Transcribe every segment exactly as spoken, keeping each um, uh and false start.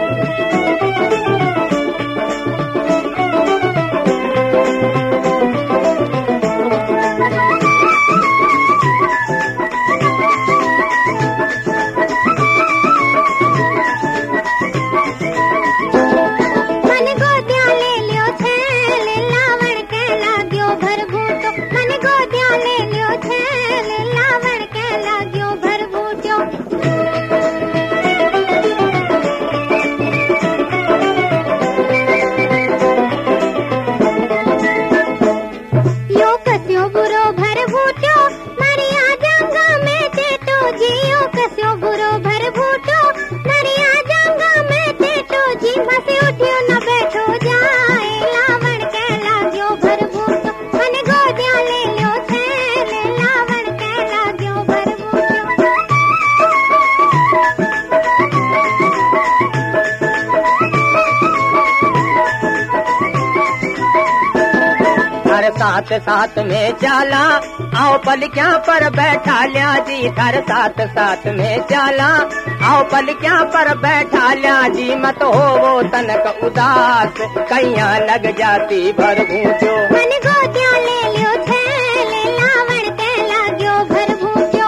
साथ साथ में चाला आओ पलकियां पर बैठा लिया जी थर साथ साथ में चाला आओ पलकियां पर बैठा लिया जी मत हो वो तनक उदास कैया लग जाती भर भूजो मन गोदिया ले लियो छेले लावण के लाग्यो भर भूजो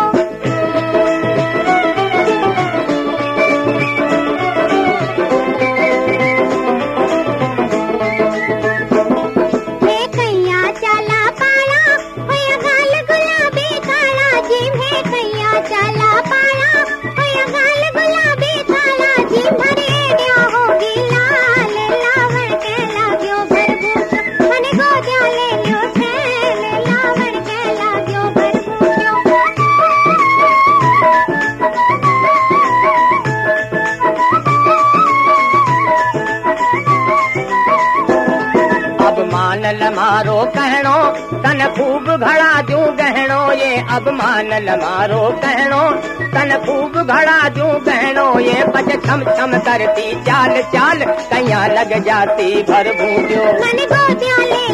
मानल मारो कहणो तन खूब घड़ा दूं गहणो ये अब मानल मारो कहणो तन खूब घड़ा दूं गहणो ये पच छम छम करती चाल चाल कैया लग जाती भर भूजो मन गोदिया ले